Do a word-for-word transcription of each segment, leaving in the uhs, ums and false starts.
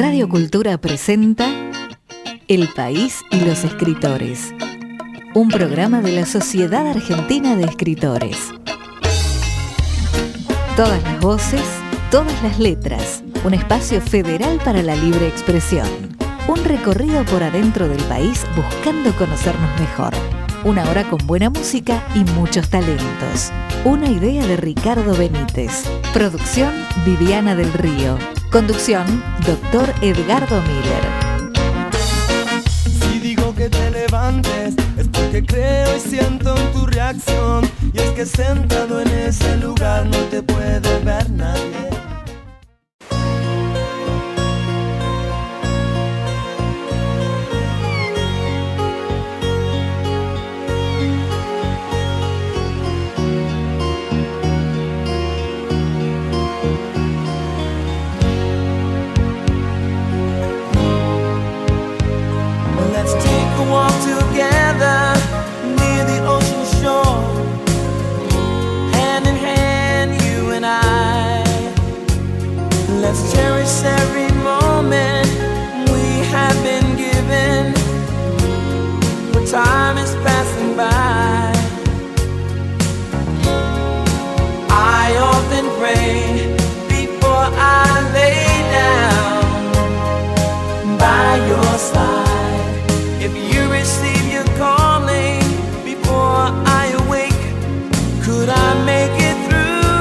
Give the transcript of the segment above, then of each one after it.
Radio Cultura presenta El País y los Escritores, un programa de la Sociedad Argentina de Escritores. Todas las voces, todas las letras, un espacio federal para la libre expresión. Un recorrido por adentro del país buscando conocernos mejor. Una hora con buena música y muchos talentos. Una idea de Ricardo Benítez. Producción Viviana del Río. Conducción Doctor Edgardo Miller. Si digo que te levantes es porque creo y siento en tu reacción. Y es que sentado en ese lugar no te puede ver nadie. Let's cherish every moment we have been given, for time is passing by. I often pray before I lay down by your side. If you receive your calling before I awake, could I make it through?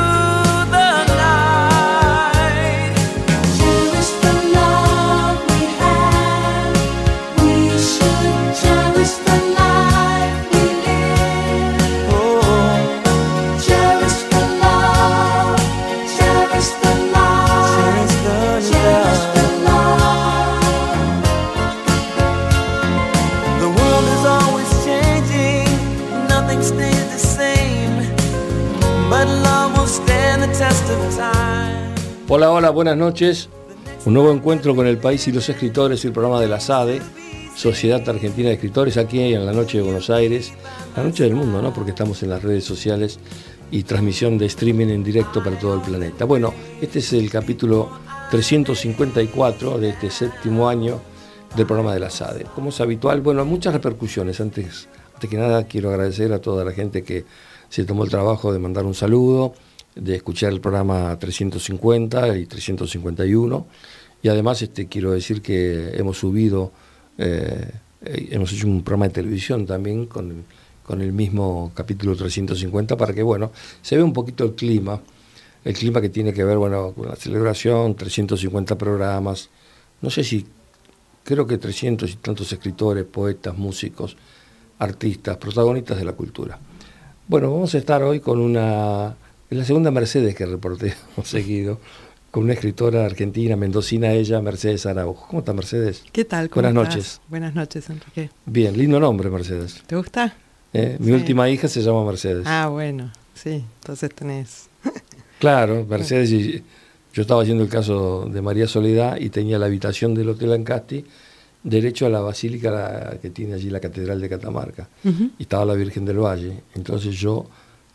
Hola, hola, buenas noches. Un nuevo encuentro con El País y los Escritores, el programa de la S A D E, Sociedad Argentina de Escritores, aquí en la noche de Buenos Aires, la noche del mundo, ¿no? Porque estamos en las redes sociales y transmisión de streaming en directo para todo el planeta. Bueno, este es el capítulo trescientos cincuenta y cuatro de este séptimo año del programa de la S A D E. Como es habitual, bueno, muchas repercusiones. Antes, antes que nada, quiero agradecer a toda la gente que se tomó el trabajo de mandar un saludo, de escuchar el programa trescientos cincuenta y trescientos cincuenta y uno, y además este, quiero decir que hemos subido, eh, hemos hecho un programa de televisión también con el, con el mismo capítulo trescientos cincuenta, para que, bueno, se vea un poquito el clima, el clima que tiene que ver, bueno, con la celebración, trescientos cincuenta programas, no sé si, creo que trescientos y tantos escritores, poetas, músicos, artistas, protagonistas de la cultura. Bueno, vamos a estar hoy con una... Es la segunda Mercedes que reporté seguido, con una escritora argentina, mendocina ella, Mercedes Araujo. ¿Cómo está, Mercedes? ¿Qué tal? ¿Cómo Buenas estás? noches. Buenas noches, Enrique. Bien, lindo nombre, Mercedes. ¿Te gusta? ¿Eh? Mi sí. última hija se llama Mercedes. Ah, bueno, sí, entonces tenés... Claro, Mercedes, y yo estaba haciendo el caso de María Soledad y tenía la habitación del Hotel Ancasti derecho a la basílica la, que tiene allí la Catedral de Catamarca. Uh-huh. Y estaba la Virgen del Valle. Entonces yo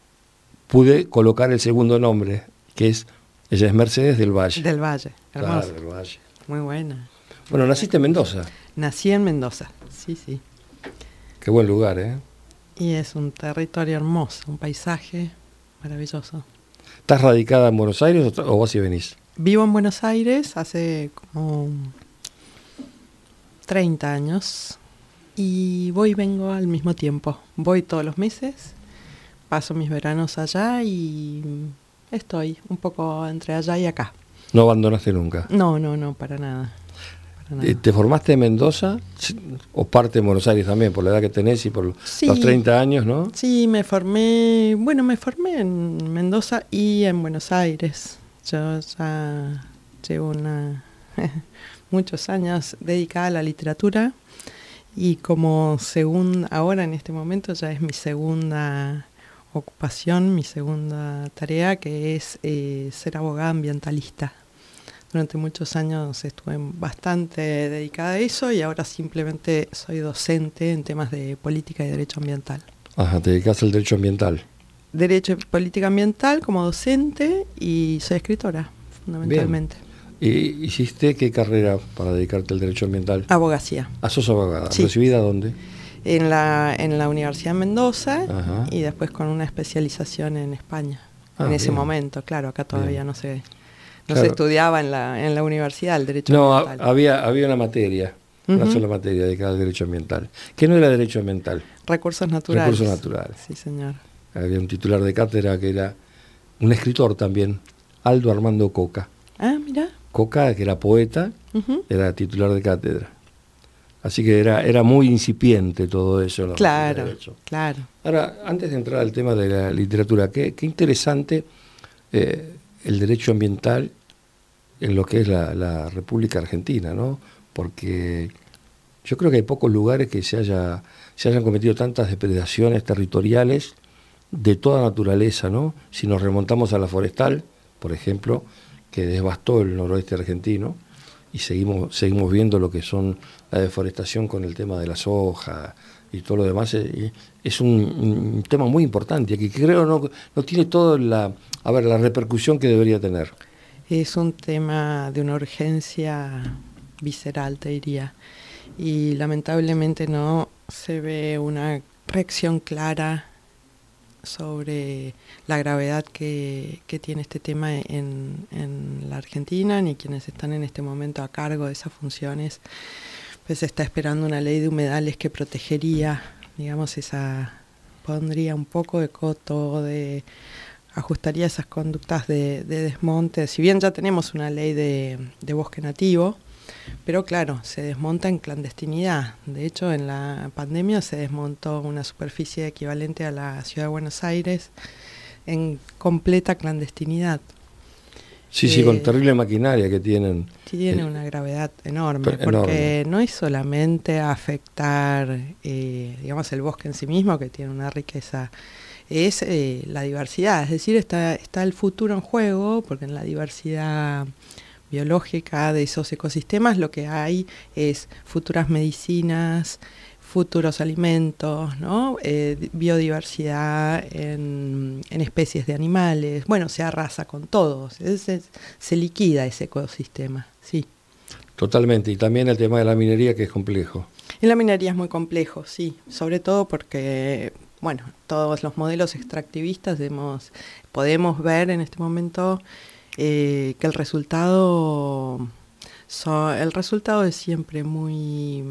pude colocar el segundo nombre, que es, ella es Mercedes del Valle. Del Valle, hermoso. Claro, del Valle. Muy buena. Bueno, naciste en Mendoza. Nací en Mendoza, sí, sí. Qué buen lugar, ¿eh? Y es un territorio hermoso, un paisaje maravilloso. ¿Estás radicada en Buenos Aires o vas y venís? Vivo en Buenos Aires hace como treinta años y voy y vengo al mismo tiempo. Voy todos los meses. Paso mis veranos allá y estoy un poco entre allá y acá. ¿No abandonaste nunca? No, no, no, para nada. Para nada. ¿Te formaste en Mendoza o parte de Buenos Aires también, por la edad que tenés y por sí, los treinta años, no? Sí, me formé, bueno, me formé en Mendoza y en Buenos Aires. Yo ya llevo una, muchos años dedicada a la literatura y como segunda, ahora en este momento ya es mi segunda ocupación, mi segunda tarea, que es eh, ser abogada ambientalista. Durante muchos años estuve bastante dedicada a eso y ahora simplemente soy docente en temas de política y derecho ambiental. Ajá, te dedicas al derecho ambiental. Derecho y política ambiental como docente y soy escritora, fundamentalmente. Bien. ¿Y hiciste qué carrera para dedicarte al derecho ambiental? Abogacía. Ah, sos abogada. Sí. ¿Recibida dónde? En la, en la Universidad de Mendoza. Ajá. Y después con una especialización en España. Ah, en ese bien. momento, claro, acá todavía Bien. no se, no Claro. se estudiaba en la, en la universidad el derecho No, ambiental. ha- había, había una materia, una Ujú. sola materia dedicada al derecho ambiental. ¿Qué no era derecho ambiental? Recursos naturales. Recursos naturales. Sí, señor. Había un titular de cátedra que era un escritor también, Aldo Armando Coca. Ah, mira. Coca, que era poeta, Ujú. era titular de cátedra. Así que era, era muy incipiente todo eso. ¿No? Claro, Derecho. claro. Ahora, antes de entrar al tema de la literatura, qué, qué interesante eh, el derecho ambiental en lo que es la, la República Argentina, ¿no? Porque yo creo que hay pocos lugares que se, haya, se hayan cometido tantas depredaciones territoriales de toda naturaleza, ¿no? Si nos remontamos a la forestal, por ejemplo, que devastó el noroeste argentino, y seguimos seguimos viendo lo que son la deforestación con el tema de la soja y todo lo demás, eh, es un, un tema muy importante que creo no, no tiene toda la, a ver, la repercusión que debería tener. Es un tema de una urgencia visceral, te diría. Y lamentablemente no se ve una reacción clara sobre la gravedad que, que tiene este tema en, en la Argentina, ni quienes están en este momento a cargo de esas funciones. Pues se está esperando una ley de humedales que protegería, digamos, esa, pondría un poco de coto, de ajustaría esas conductas de, de desmonte. Si bien ya tenemos una ley de, de bosque nativo, pero claro, se desmonta en clandestinidad. De hecho, en la pandemia se desmontó una superficie equivalente a la ciudad de Buenos Aires en completa clandestinidad. Sí, eh, sí, con terrible maquinaria que tienen. Tiene eh, una gravedad enorme, pero porque enorme. no es solamente afectar, eh, digamos, el bosque en sí mismo, que tiene una riqueza, es eh, la diversidad, es decir, está, está el futuro en juego, porque en la diversidad biológica de esos ecosistemas lo que hay es futuras medicinas, futuros alimentos, ¿no? Eh, biodiversidad en, en especies de animales, bueno, se arrasa con todos, es, es, se liquida ese ecosistema, sí. Totalmente, y también el tema de la minería, que es complejo. En la minería es muy complejo, sí, sobre todo porque, bueno, todos los modelos extractivistas hemos, podemos ver en este momento eh, que el resultado, so, el resultado es siempre muy...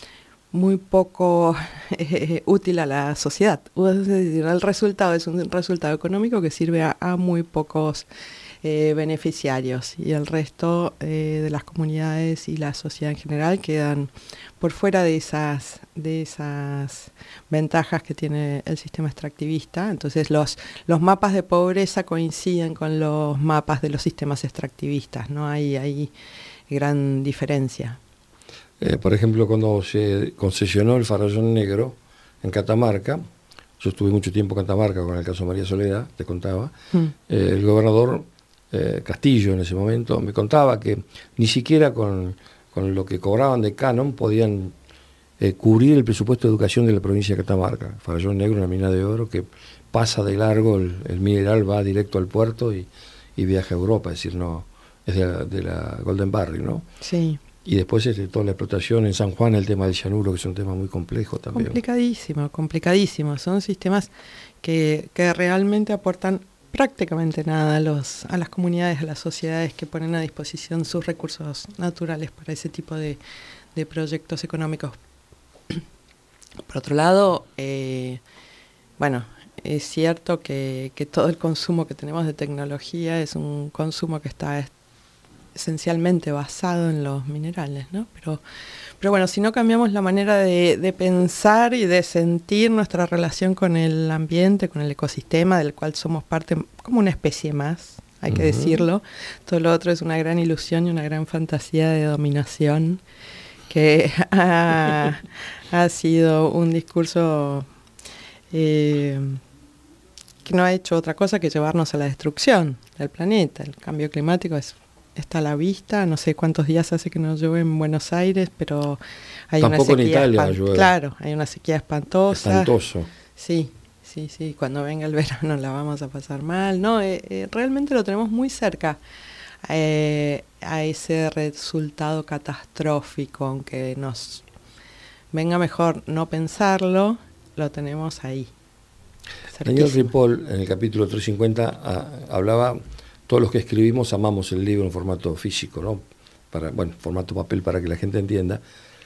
muy poco eh, útil a la sociedad. Es decir, el resultado es un resultado económico que sirve a, a muy pocos eh, beneficiarios y el resto eh, de las comunidades y la sociedad en general quedan por fuera de esas, de esas ventajas que tiene el sistema extractivista. Entonces los, los mapas de pobreza coinciden con los mapas de los sistemas extractivistas, no hay, hay gran diferencia. Eh, por ejemplo, cuando se concesionó el Farallón Negro en Catamarca, yo estuve mucho tiempo en Catamarca con el caso María Soledad, te contaba, mm. eh, el gobernador eh, Castillo en ese momento me contaba que ni siquiera con, con lo que cobraban de canon podían eh, cubrir el presupuesto de educación de la provincia de Catamarca. Farallón Negro, una mina de oro que pasa de largo, el, el mineral va directo al puerto y, y viaja a Europa, es decir, no es de la, de la Golden Barry, ¿no? Sí. Y después este, toda la explotación en San Juan, el tema del cianuro, que es un tema muy complejo también. Complicadísimo, complicadísimo. Son sistemas que, que realmente aportan prácticamente nada a, los, a las comunidades, a las sociedades que ponen a disposición sus recursos naturales para ese tipo de, de proyectos económicos. Por otro lado, eh, bueno, es cierto que, que todo el consumo que tenemos de tecnología es un consumo que está esencialmente basado en los minerales, ¿no? Pero, pero bueno, si no cambiamos la manera de, de pensar y de sentir nuestra relación con el ambiente, con el ecosistema, del cual somos parte como una especie más, hay uh-huh. que decirlo, todo lo otro es una gran ilusión y una gran fantasía de dominación que ha, ha sido un discurso eh, que no ha hecho otra cosa que llevarnos a la destrucción del planeta. El cambio climático es está a la vista, no sé cuántos días hace que no llueve en Buenos Aires, pero hay Tampoco una sequía en Italia llueve. Claro, hay una sequía espantosa. Espantoso. Sí, sí, sí, cuando venga el verano la vamos a pasar mal. No, eh, eh, realmente lo tenemos muy cerca. Eh, a ese resultado catastrófico, aunque nos venga mejor no pensarlo, lo tenemos ahí. Daniel Ripoll, en el capítulo trescientos cincuenta, a, hablaba, todos los que escribimos amamos el libro en formato físico, ¿no? Para, bueno, formato papel para que la gente entienda,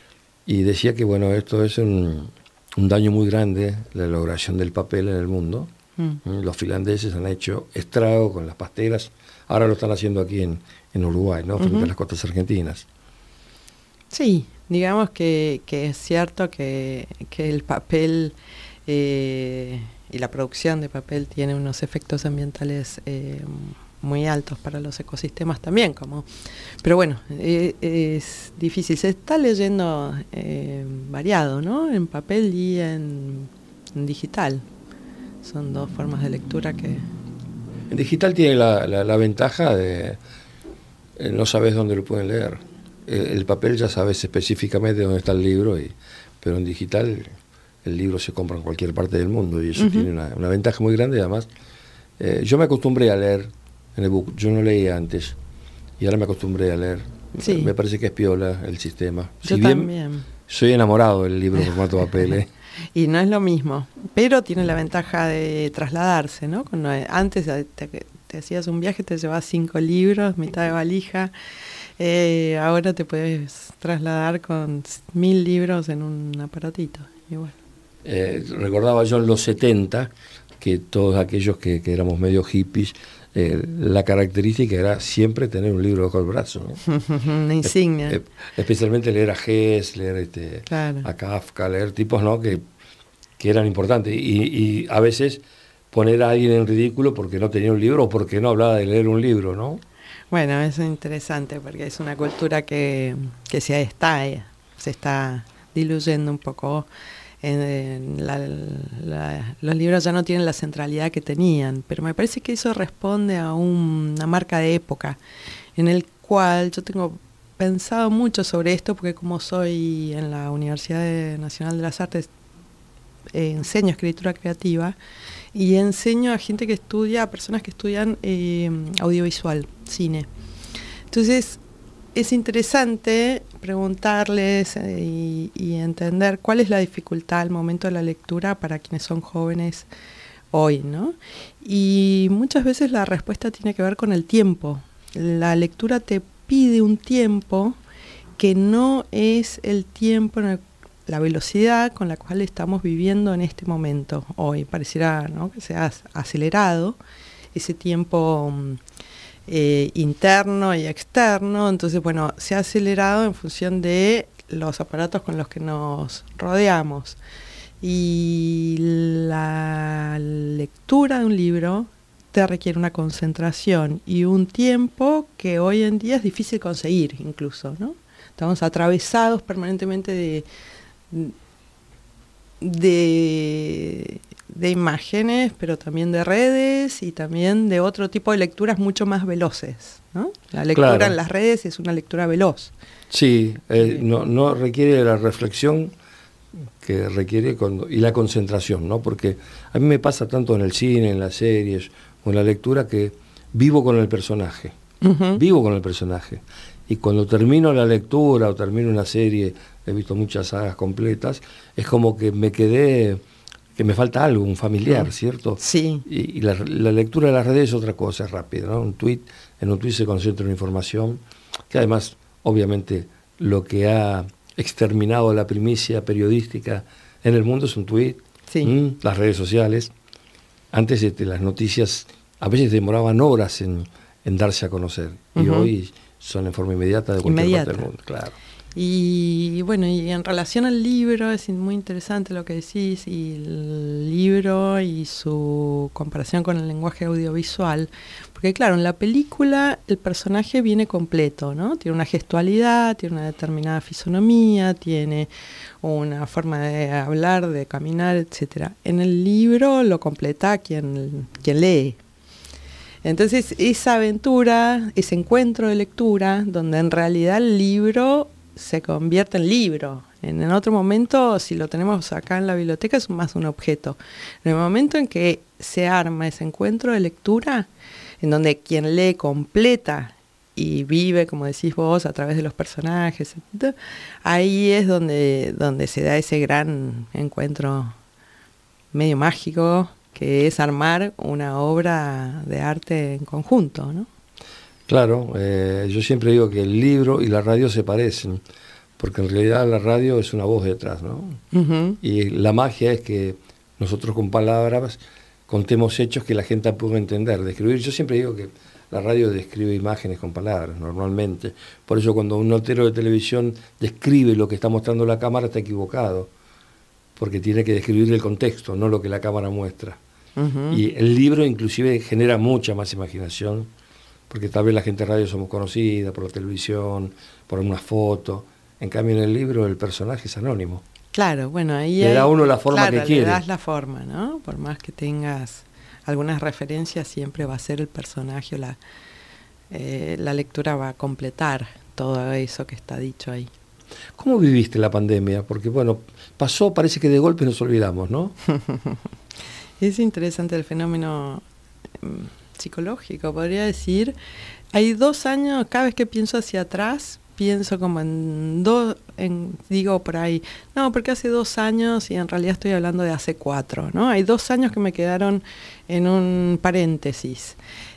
y decía que, bueno, esto es un, un daño muy grande, la elaboración del papel en el mundo. Mm. Los finlandeses han hecho estrago con las pasteras, ahora lo están haciendo aquí en, en Uruguay, ¿no? Frente uh-huh. a las costas argentinas. Sí, digamos que, que es cierto que, que el papel eh, y la producción de papel tiene unos efectos ambientales eh, muy altos para los ecosistemas también, como, pero bueno, eh, es difícil. Se está leyendo eh, variado, ¿no? En papel y en, en digital. Son dos formas de lectura que... En digital tiene la, la, la ventaja de eh, no sabes dónde lo pueden leer. El, el papel ya sabes específicamente dónde está el libro, y, pero en digital el libro se compra en cualquier parte del mundo, y eso uh-huh. tiene una, una ventaja muy grande. Además, eh, yo me acostumbré a leer en el book, yo no leía antes, y ahora me acostumbré a leer. Sí. Me parece que es piola el sistema. Yo si también. Bien, soy enamorado del libro en formato papel, ¿eh? Y no es lo mismo, pero tiene la ventaja de trasladarse, ¿no? Cuando antes te, te hacías un viaje, te llevabas cinco libros, mitad de valija, eh, ahora te puedes trasladar con mil libros en un aparatito. Y bueno. eh, recordaba yo en los setenta que todos aquellos que, que éramos medio hippies, eh, la característica era siempre tener un libro bajo el brazo, ¿no? Una insignia. Eh, especialmente leer a Hess, leer este, claro. a Kafka, leer tipos, ¿no? que, que eran importantes. Y, y a veces poner a alguien en ridículo porque no tenía un libro o porque no hablaba de leer un libro, ¿no? Bueno, eso es interesante porque es una cultura que, que se está, se está diluyendo un poco. En la, la, los libros ya no tienen la centralidad que tenían, pero me parece que eso responde a un, una marca de época en el cual yo tengo pensado mucho sobre esto, porque como soy en la Universidad Nacional de las Artes, eh, enseño escritura creativa y enseño a gente que estudia, a personas que estudian eh, audiovisual, cine. Entonces es interesante preguntarles eh, y, y entender cuál es la dificultad al momento de la lectura para quienes son jóvenes hoy, ¿no? Y muchas veces la respuesta tiene que ver con el tiempo. La lectura te pide un tiempo que no es el tiempo, en el, la velocidad con la cual estamos viviendo en este momento hoy. Pareciera, ¿no?, que se ha acelerado ese tiempo Eh, interno y externo. Entonces, bueno, se ha acelerado en función de los aparatos con los que nos rodeamos. Y la lectura de un libro te requiere una concentración y un tiempo que hoy en día es difícil conseguir incluso, ¿no? Estamos atravesados permanentemente de... de de imágenes, pero también de redes y también de otro tipo de lecturas mucho más veloces, ¿no? La lectura claro. en las redes es una lectura veloz. Sí, eh, no, no requiere la reflexión que requiere cuando, y la concentración, ¿no? Porque a mí me pasa tanto en el cine, en las series o en la lectura que vivo con el personaje, uh-huh. vivo con el personaje. Y cuando termino la lectura o termino una serie, he visto muchas sagas completas, es como que me quedé... que me falta algo, un familiar, ¿no? ¿Cierto? Sí. Y, y la, la lectura de las redes es otra cosa, es rápida, ¿no? Un tuit, en un tuit se concentra una información, que además, obviamente, lo que ha exterminado la primicia periodística en el mundo es un tuit, sí. ¿Mm? Las redes sociales. Antes este, las noticias a veces demoraban horas en, en darse a conocer, uh-huh. y hoy son en forma inmediata de cualquier Inmediata. parte del mundo, claro. Y bueno, y en relación al libro es muy interesante lo que decís, y el libro y su comparación con el lenguaje audiovisual, porque claro, en la película el personaje viene completo, ¿no? Tiene una gestualidad, tiene una determinada fisonomía, tiene una forma de hablar, de caminar, etcétera. En el libro lo completa quien, quien lee. Entonces esa aventura, ese encuentro de lectura, donde en realidad el libro se convierte en libro. En, en otro momento, si lo tenemos acá en la biblioteca, es más un objeto. En el momento en que se arma ese encuentro de lectura, en donde quien lee completa y vive, como decís vos, a través de los personajes. Ahí es donde, donde se da ese gran encuentro medio mágico, que es armar una obra de arte en conjunto, ¿no? Claro, eh, yo siempre digo que el libro y la radio se parecen, porque en realidad la radio es una voz detrás, ¿no? Uh-huh. Y la magia es que nosotros con palabras contemos hechos que la gente pueda entender, describir. Yo siempre digo que la radio describe imágenes con palabras, normalmente. Por eso cuando un notero de televisión describe lo que está mostrando la cámara, está equivocado, porque tiene que describir el contexto, no lo que la cámara muestra. Uh-huh. Y el libro inclusive genera mucha más imaginación, porque tal vez la gente de radio somos conocida por la televisión, por una foto. En cambio en el libro el personaje es anónimo. Claro, bueno, ahí le hay, da uno la forma claro, que quiere. Le das la forma, ¿no? Por más que tengas algunas referencias, siempre va a ser el personaje o la, eh, la lectura va a completar todo eso que está dicho ahí. ¿Cómo viviste la pandemia? Porque bueno, pasó, parece que de golpe nos olvidamos, ¿no? Es interesante el fenómeno eh, psicológico, podría decir. Hay dos años, cada vez que pienso hacia atrás, pienso como en dos, en, digo por ahí, no, porque hace dos años y en realidad estoy hablando de hace cuatro, ¿no? Hay dos años que me quedaron en un paréntesis,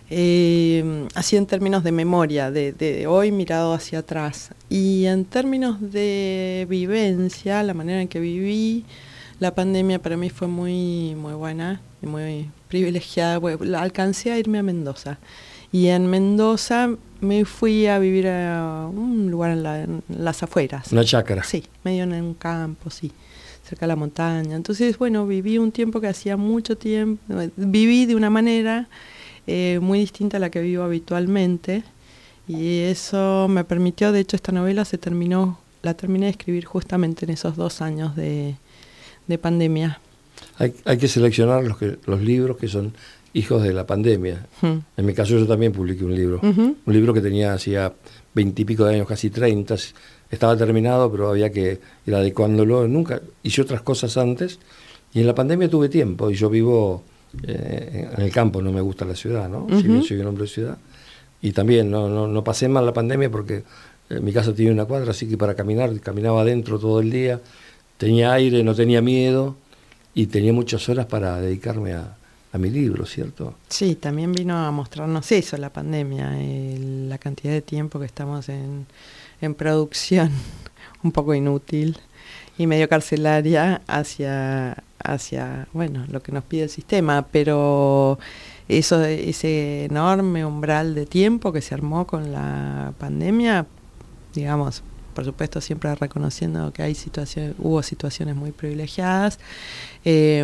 eh, así en términos de memoria, de, de hoy mirado hacia atrás. Y en términos de vivencia, la manera en que viví la pandemia para mí fue muy, muy buena y muy privilegiada. Alcancé a irme a Mendoza. Y en Mendoza me fui a vivir a un lugar en, la, en las afueras. Una chácara. Sí, medio en un campo, sí, cerca de la montaña. Entonces, bueno, viví un tiempo que hacía mucho tiempo, viví de una manera eh, muy distinta a la que vivo habitualmente. Y eso me permitió, de hecho, esta novela se terminó, la terminé de escribir justamente en esos dos años de, de pandemia. Hay, hay que seleccionar los, que, los libros que son hijos de la pandemia. Uh-huh. En mi caso yo también publiqué un libro, uh-huh. un libro que tenía hacía veintipico de años, casi treinta, estaba terminado, pero había que ir adecuándolo. Nunca hice otras cosas antes, y en la pandemia tuve tiempo, y yo vivo eh, en el campo, no me gusta la ciudad, ¿no? Uh-huh. Si bien soy un hombre de ciudad. Y también no, no, no pasé mal la pandemia porque eh, mi casa tiene una cuadra, así que para caminar, caminaba adentro todo el día, tenía aire, no tenía miedo, y tenía muchas horas para dedicarme a a mi libro, ¿cierto? Sí, también vino a mostrarnos eso, la pandemia, el, la cantidad de tiempo que estamos en, en producción, un poco inútil y medio carcelaria hacia, hacia, bueno, lo que nos pide el sistema, pero eso, ese enorme umbral de tiempo que se armó con la pandemia, digamos, por supuesto siempre reconociendo que hay situaciones, hubo situaciones muy privilegiadas, eh,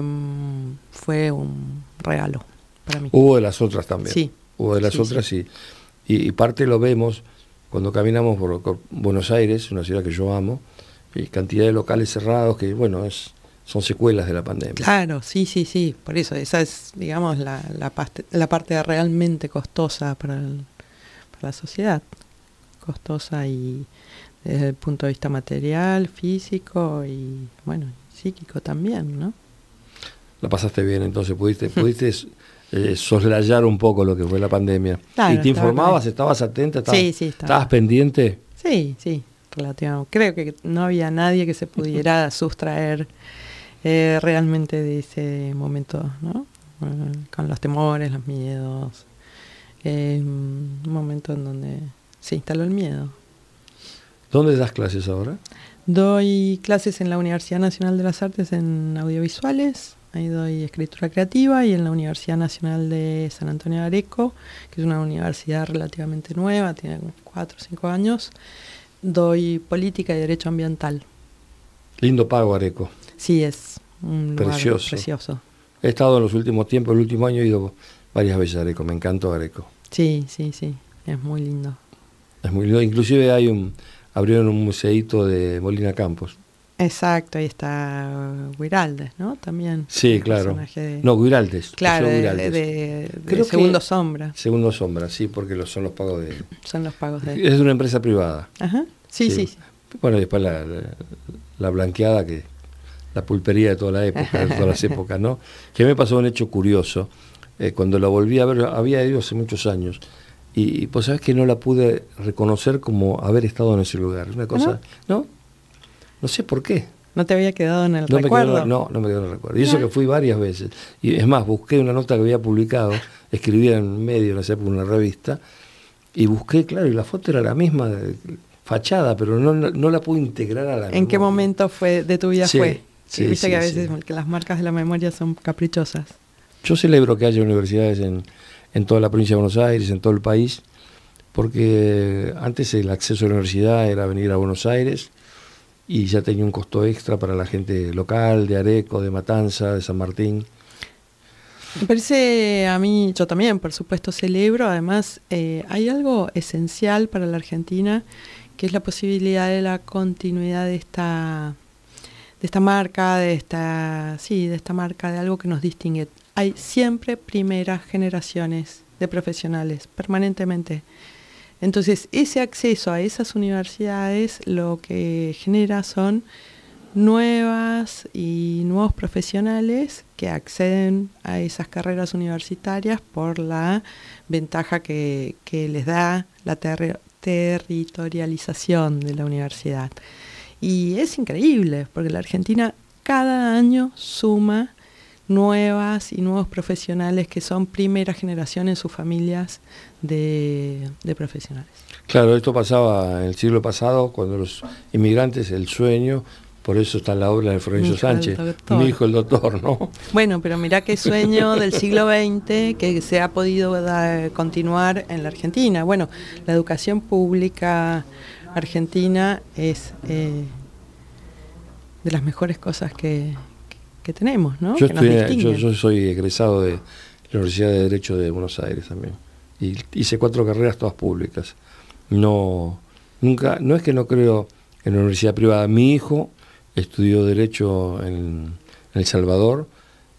fue un regalo para mí. Hubo de las otras también. Sí. Hubo de las sí, otras sí. Y, y parte lo vemos cuando caminamos por, por Buenos Aires, una ciudad que yo amo, y cantidad de locales cerrados que, bueno, es son secuelas de la pandemia. Claro, sí, sí, sí. Por eso, esa es, digamos, la, la, parte, la parte realmente costosa para, el, para la sociedad. Costosa y desde el punto de vista material, físico y, bueno, psíquico también, ¿no? La pasaste bien, entonces pudiste pudiste eh, soslayar un poco lo que fue la pandemia. Claro, ¿y te informabas, bien. Estabas atenta? Estabas, sí, sí, estaba. ¿Estabas pendiente? Sí, sí, relativamente. Creo que no había nadie que se pudiera sustraer eh, realmente de ese momento, ¿no? Eh, con los temores, los miedos. Eh, un momento en donde se instaló el miedo. ¿Dónde das clases ahora? Doy clases en la Universidad Nacional de las Artes en audiovisuales, ahí doy escritura creativa, y en la Universidad Nacional de San Antonio de Areco, que es una universidad relativamente nueva, tiene cuatro o cinco años, doy política y derecho ambiental. Lindo pago Areco. Sí, es un lugar precioso. precioso. He estado en los últimos tiempos, el último año he ido varias veces a Areco, me encantó Areco. Sí, sí, sí, es muy lindo. Es muy lindo, inclusive hay un... abrieron un museíto de Molina Campos. Exacto, ahí está Guiraldes, ¿no? También. Sí, claro. De... No, Guiraldes. Claro, de, Guiraldes. de, de, de Segundo Sombra. Segundo Sombra, sí, porque los, son los pagos de... Son los pagos de... Es una empresa privada. Ajá, sí, sí. sí. Bueno, después la, la, la blanqueada, que la pulpería de toda la época, de todas las épocas, ¿no? Que me pasó un hecho curioso. Eh, cuando la volví a ver, había ido hace muchos años, y pues sabes que no la pude reconocer como haber estado en ese lugar. Una cosa, ¿no? ¿no? No sé por qué. ¿No te había quedado en el no recuerdo? Me quedó, no, no me quedó en el recuerdo. Y eso que fui varias veces. Y es más, busqué una nota que había publicado, escribía en medio, no sé, por una revista, y busqué, claro, y la foto era la misma, de, fachada, pero no, no, no la pude integrar a la memoria. ¿En qué momento fue de tu vida sí, fue? Sí, Viste sí, que a veces sí. que las marcas de la memoria son caprichosas. Yo celebro que haya universidades en, en toda la provincia de Buenos Aires, en todo el país, porque antes el acceso a la universidad era venir a Buenos Aires, y ya tenía un costo extra para la gente local, de Areco, de Matanza, de San Martín. Me parece a mí, yo también, por supuesto, celebro. Además, eh, hay algo esencial para la Argentina, que es la posibilidad de la continuidad de esta, de esta marca, de esta, sí, de esta marca, de algo que nos distingue. Hay siempre primeras generaciones de profesionales, permanentemente. Entonces, ese acceso a esas universidades lo que genera son nuevas y nuevos profesionales que acceden a esas carreras universitarias por la ventaja que, que les da la ter- territorialización de la universidad. Y es increíble, porque la Argentina cada año suma nuevas y nuevos profesionales que son primera generación en sus familias de, de profesionales. Claro, esto pasaba en el siglo pasado, cuando los inmigrantes, el sueño, por eso está la obra de Florencio Sánchez, mi hijo el doctor, ¿no? Bueno, pero mirá qué sueño del siglo veinte que se ha podido da, continuar en la Argentina. Bueno, la educación pública argentina es eh, de las mejores cosas que... que tenemos, ¿no? Yo, que nos estoy, yo, yo soy egresado de la Universidad de Derecho de Buenos Aires también. Y hice cuatro carreras todas públicas. No, nunca, no es que no creo en la universidad privada. Mi hijo estudió Derecho en, en El Salvador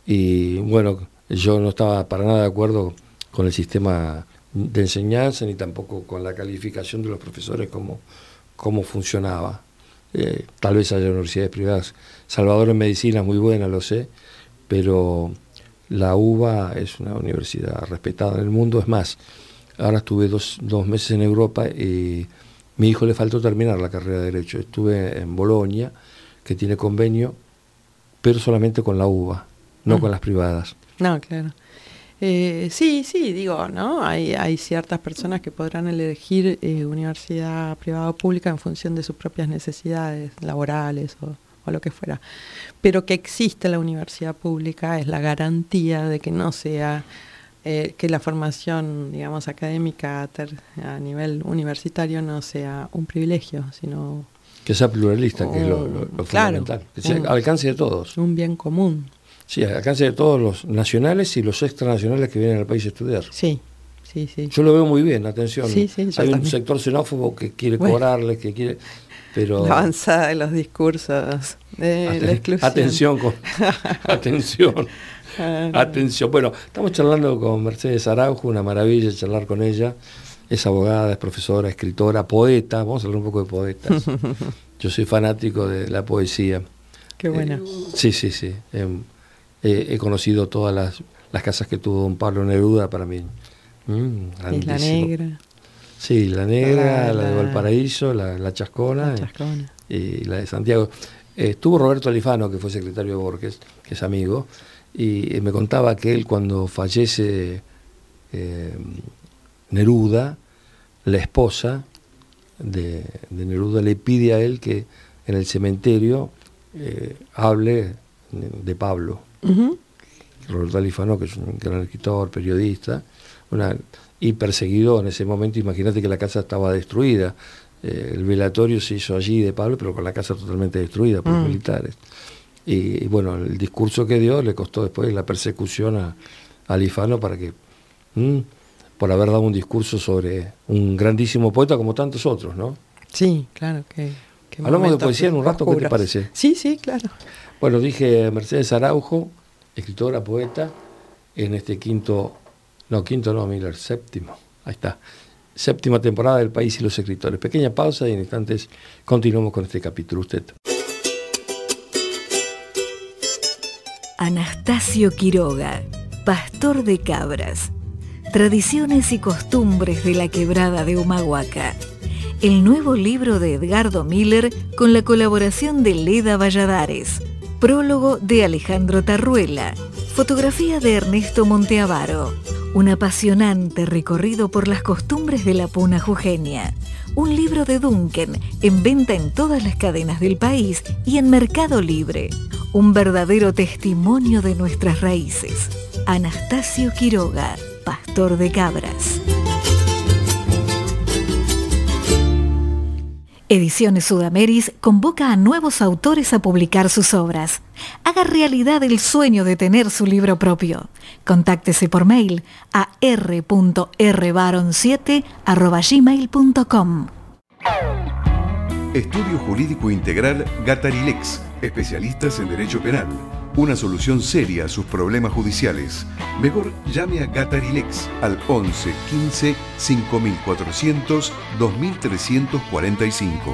y bueno, yo no estaba para nada de acuerdo con el sistema de enseñanza ni tampoco con la calificación de los profesores, cómo, cómo funcionaba. Eh, tal vez haya universidades privadas. Salvador en medicina es muy buena, lo sé, pero la U B A es una universidad respetada en el mundo. Es más, ahora estuve dos, dos meses en Europa y mi hijo le faltó terminar la carrera de Derecho. Estuve en Bolonia, que tiene convenio, pero solamente con la U B A, no mm. con las privadas. No, claro. Eh, sí, sí, digo, ¿no? Hay, hay ciertas personas que podrán elegir eh, universidad privada o pública en función de sus propias necesidades laborales o, o lo que fuera. Pero que existe la universidad pública es la garantía de que no sea, eh, que la formación, digamos, académica ter, a nivel universitario no sea un privilegio, sino... Que sea pluralista, un, que es lo, lo, lo claro, fundamental. Que sea un, al alcance de todos. Un bien común. Sí, al alcance de todos los nacionales y los extranacionales que vienen al país a estudiar. Sí, sí, sí. Yo lo veo muy bien, atención. Sí, sí, hay un también. sector xenófobo que quiere bueno, cobrarles, que quiere... Pero la avanzada de los discursos de Aten- la exclusión. Atención, con, atención, ah, no. atención. Bueno, estamos charlando con Mercedes Araujo, una maravilla charlar con ella. Es abogada, es profesora, escritora, poeta. Vamos a hablar un poco de poetas. Yo soy fanático de la poesía. Qué buena. Eh, sí, sí, sí. Eh, eh, he conocido todas las, las casas que tuvo don Pablo Neruda para mí. Mm, Isla Negra. Sí, la Negra, la, la, la de Valparaíso, la, la Chascona, la Chascona. Y, y la de Santiago. Eh, estuvo Roberto Alifano, que fue secretario de Borges, que es amigo, y, y me contaba que él cuando fallece eh, Neruda, la esposa de, de Neruda le pide a él que en el cementerio eh, hable de Pablo. Uh-huh. Roberto Alifano, que es un gran escritor, periodista, una... y perseguido en ese momento. Imagínate que la casa estaba destruida, eh, el velatorio se hizo allí de Pablo, pero con la casa totalmente destruida por mm. los militares. Y, y bueno, el discurso que dio le costó después la persecución a, a Alifano para que, mmm, por haber dado un discurso sobre un grandísimo poeta como tantos otros, ¿no? Sí, claro. que, que Hablamos de poesía en un rato, oscuras. ¿Qué te parece? Sí, sí, claro. Bueno, dije Mercedes Araujo, escritora, poeta, en este quinto... No, quinto no, Miller, séptimo. Ahí está. Séptima temporada del País y los Escritores. Pequeña pausa y en instantes continuamos con este capítulo. Usted. Anastasio Quiroga, pastor de cabras. Tradiciones y costumbres de la quebrada de Humahuaca. El nuevo libro de Edgardo Miller con la colaboración de Leda Valladares. Prólogo de Alejandro Tarruela. Fotografía de Ernesto Monteavaro. Un apasionante recorrido por las costumbres de la puna jujeña. Un libro de Duncan, en venta en todas las cadenas del país y en Mercado Libre. Un verdadero testimonio de nuestras raíces. Anastasio Quiroga, pastor de cabras. Ediciones Sudameris convoca a nuevos autores a publicar sus obras. Haga realidad el sueño de tener su libro propio. Contáctese por mail a r punto r baron siete arroba gmail punto com. Estudio Jurídico Integral Gatarilex, especialistas en derecho penal. Una solución seria a sus problemas judiciales. Mejor llame a Gatarilex al once quince cinco mil cuatrocientos dos mil trescientos cuarenta y cinco.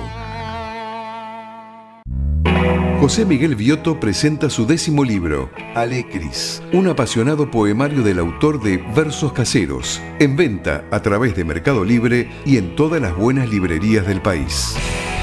José Miguel Viotto presenta su décimo libro, Alecris, un apasionado poemario del autor de Versos Caseros, en venta a través de Mercado Libre y en todas las buenas librerías del país.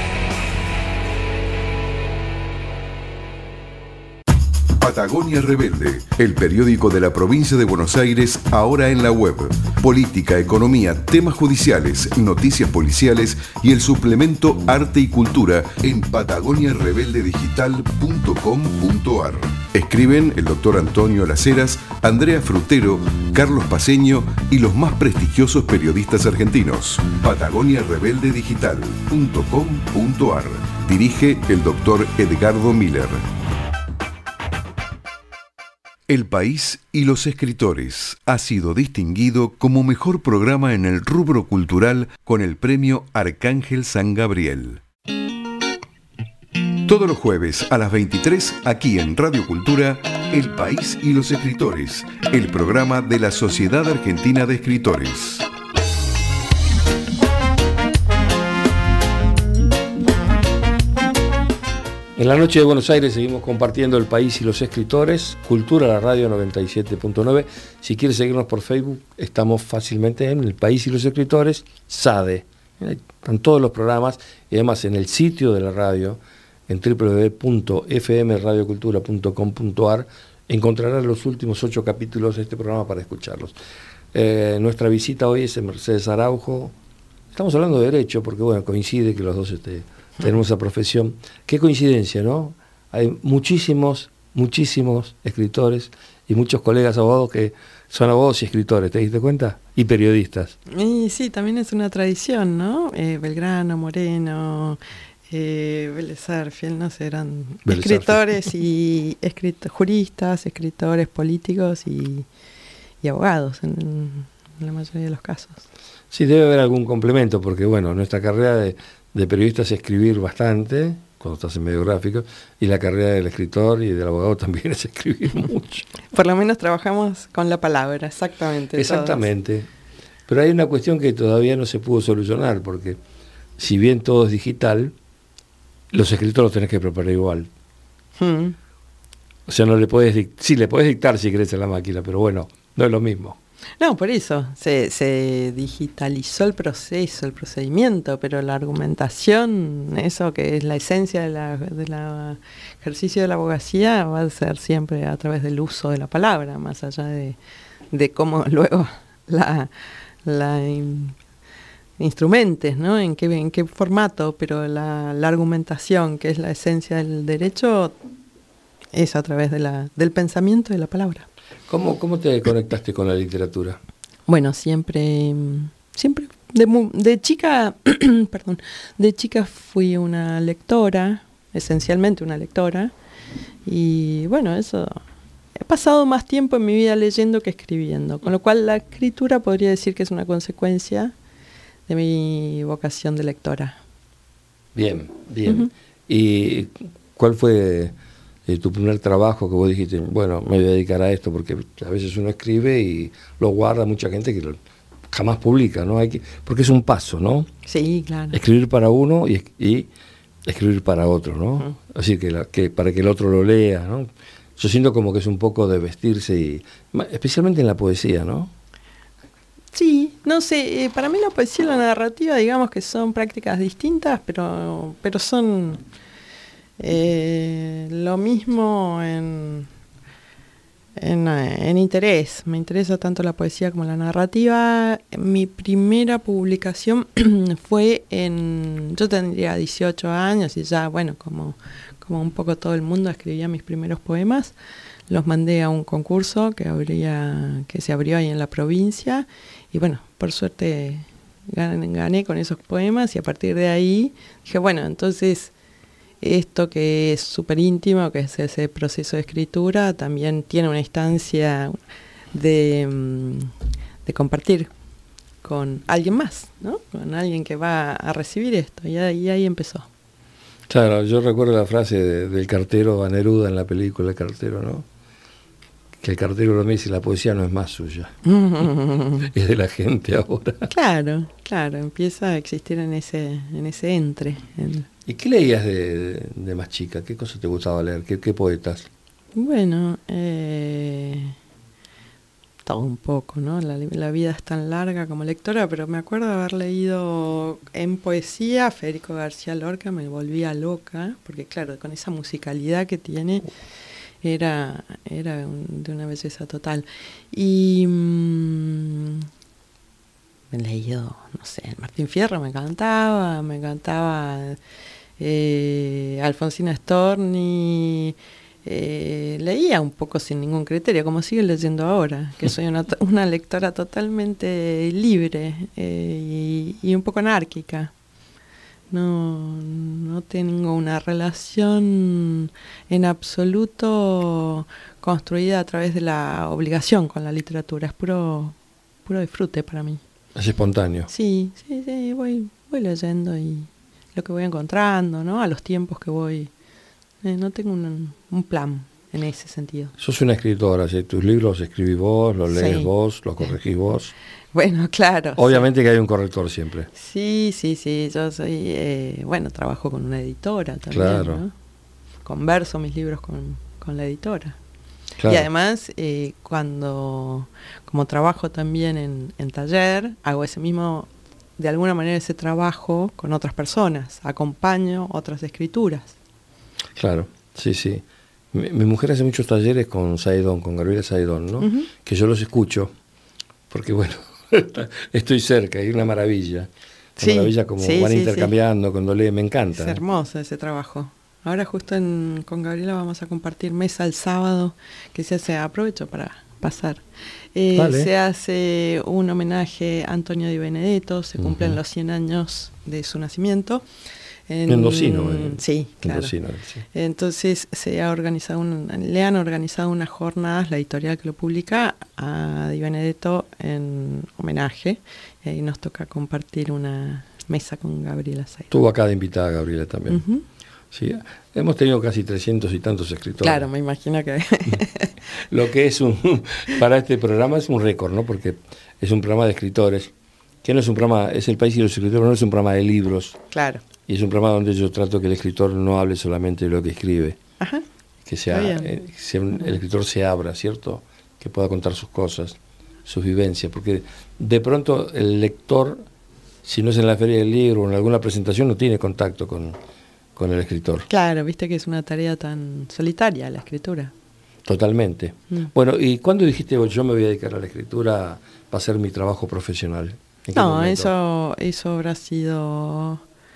Patagonia Rebelde, el periódico de la provincia de Buenos Aires, ahora en la web. Política, economía, temas judiciales, noticias policiales y el suplemento Arte y Cultura en patagonia rebelde digital punto com punto ar. Escriben el doctor Antonio Laceras, Andrea Frutero, Carlos Paceño y los más prestigiosos periodistas argentinos. patagonia rebelde digital punto com punto ar. Dirige el doctor Edgardo Miller. El País y los Escritores ha sido distinguido como mejor programa en el rubro cultural con el premio Arcángel San Gabriel. Todos los jueves a las veintitrés, aquí en Radio Cultura, El País y los Escritores, el programa de la Sociedad Argentina de Escritores. En la noche de Buenos Aires seguimos compartiendo El País y los Escritores, Cultura, la radio noventa y siete punto nueve. Si quieres seguirnos por Facebook, estamos fácilmente en El País y los Escritores, SADE. Están todos los programas y además en el sitio de la radio, en doble u doble u doble u punto f m radio cultura punto com punto ar, encontrarás los últimos ocho capítulos de este programa para escucharlos. Eh, nuestra visita hoy es en Mercedes Araujo. Estamos hablando de derecho porque, bueno, coincide que los dos este, tenemos esa profesión. Qué coincidencia, ¿no? Hay muchísimos, muchísimos escritores y muchos colegas abogados que son abogados y escritores, ¿te diste cuenta? Y periodistas. Y sí, también es una tradición, ¿no? Eh, Belgrano, Moreno, eh, Vélez Arfiel, no sé, eran Vélez escritores Arfiel. y escrit- juristas, escritores políticos y, y abogados en, en la mayoría de los casos. Sí, debe haber algún complemento, porque bueno, nuestra carrera de, de periodista es escribir bastante, cuando estás en medio gráfico, y la carrera del escritor y del abogado también es escribir mucho. Por lo menos trabajamos con la palabra, exactamente. Exactamente. Todos. Pero hay una cuestión que todavía no se pudo solucionar, porque si bien todo es digital, los escritores los tenés que preparar igual. Hmm. O sea, no le puedes dictar, sí, le puedes dictar si querés a la máquina, pero bueno, no es lo mismo. No, por eso, se, se digitalizó el proceso, el procedimiento, pero la argumentación, eso que es la esencia del de la ejercicio de la abogacía, va a ser siempre a través del uso de la palabra, más allá de, de cómo luego la, la in, instrumentes, ¿no? En qué, en qué formato, pero la, la argumentación, que es la esencia del derecho, es a través de la, del pensamiento y de la palabra. ¿Cómo, ¿Cómo te conectaste con la literatura? Bueno, siempre, siempre de, de chica, perdón, de chica fui una lectora, esencialmente una lectora, y bueno, eso, he pasado más tiempo en mi vida leyendo que escribiendo, con lo cual la escritura podría decir que es una consecuencia de mi vocación de lectora. Bien, bien. Uh-huh. ¿Y cuál fue eh, tu primer trabajo que vos dijiste, bueno, me voy a dedicar a esto? Porque a veces uno escribe y lo guarda, mucha gente que lo, jamás publica, ¿no? Hay que, porque es un paso, ¿no? Sí, claro. Escribir para uno y, y escribir para otro, ¿no? Uh-huh. Así que, la, que para que el otro lo lea, ¿no? Yo siento como que es un poco de vestirse, y especialmente en la poesía, ¿no? Sí, no sé, eh, para mí la poesía y la narrativa, digamos que son prácticas distintas, pero, pero son eh, lo mismo en, en, en interés. Me interesa tanto la poesía como la narrativa. Mi primera publicación fue en, yo tendría dieciocho años y ya, bueno, como, como un poco todo el mundo escribía mis primeros poemas. Los mandé a un concurso que, habría, que se abrió ahí en la provincia y bueno, por suerte gané, gané con esos poemas y a partir de ahí dije, bueno, entonces esto que es súper íntimo, que es ese proceso de escritura, también tiene una instancia de, de compartir con alguien más, ¿no? Con alguien que va a recibir esto y ahí, y ahí empezó. Claro, yo recuerdo la frase de, del cartero a Neruda en la película El cartero, ¿no? Que el cartero lo me dice, la poesía no es más suya, es de la gente ahora. Claro, claro, empieza a existir en ese, en ese entre. En... ¿Y qué leías de, de, de más chica? ¿Qué cosas te gustaba leer? ¿Qué, qué poetas? Bueno, eh, todo un poco, ¿no? La, la vida es tan larga como lectora, pero me acuerdo de haber leído en poesía Federico García Lorca, me volvía loca, porque claro, con esa musicalidad que tiene... Era, era un, de una belleza total. Y mmm, me he leído, no sé, Martín Fierro me encantaba, me encantaba eh, Alfonsina Storni, eh, leía un poco sin ningún criterio, como sigo leyendo ahora, que soy una, una lectora totalmente libre eh, y, y un poco anárquica. No, no tengo una relación en absoluto construida a través de la obligación con la literatura. Es puro, puro disfrute para mí. Es espontáneo. Sí, sí, sí, voy, voy leyendo y lo que voy encontrando, ¿no? A los tiempos que voy. Eh, no tengo un, un plan en ese sentido. Sos una escritora, ¿sí? Tus libros los escribís vos, los lees Sí. vos, los corregís vos. Bueno, claro. Obviamente sí. que hay un corrector siempre. Sí, sí, sí. Yo soy, eh, bueno, trabajo con una editora también, Claro. ¿no? Converso mis libros con, con la editora. Claro. Y además, eh, cuando, como trabajo también en, en taller, hago ese mismo, de alguna manera ese trabajo con otras personas. Acompaño otras escrituras. Claro, sí, sí. Mi, mi mujer hace muchos talleres con Saidón, con Gabriela Saidón, ¿no? Uh-huh. Que yo los escucho, porque bueno, estoy cerca, y es una maravilla. Una Sí, maravilla como sí, van sí, intercambiando sí. Cuando leen, me Es encanta. hermoso ese trabajo. Ahora justo en, con Gabriela vamos a compartir mesa el sábado, que se hace, aprovecho para pasar. Eh, vale. Se hace un homenaje a Antonio Di Benedetto, se cumplen Uh-huh. los cien años de su nacimiento. En, Mendocino. Eh. Sí, claro. Mendocino, sí. Entonces se ha organizado un, le han organizado unas jornadas, la editorial que lo publica, a Di Benedetto en homenaje. Y ahí nos toca compartir una mesa con Gabriela Saidón. Estuvo acá de invitada Gabriela también. Uh-huh. Sí, hemos tenido casi trescientos y tantos escritores. Claro, me imagino que... Lo que es un, para este programa es un récord, ¿no? Porque es un programa de escritores, que no es un programa, es El País y los Escritores, no es un programa de libros. Claro. Y es un programa donde yo trato que el escritor no hable solamente de lo que escribe, Ajá. que sea, eh, sea un, el escritor se abra, ¿cierto? Que pueda contar sus cosas, sus vivencias, porque de pronto el lector, si no es en la feria del libro o en alguna presentación, no tiene contacto con, con el escritor. Claro, viste que es una tarea tan solitaria la escritura. Totalmente. Mm. Bueno, ¿y cuándo dijiste yo me voy a dedicar a la escritura para hacer mi trabajo profesional? ¿En qué No, momento? eso, eso habrá sido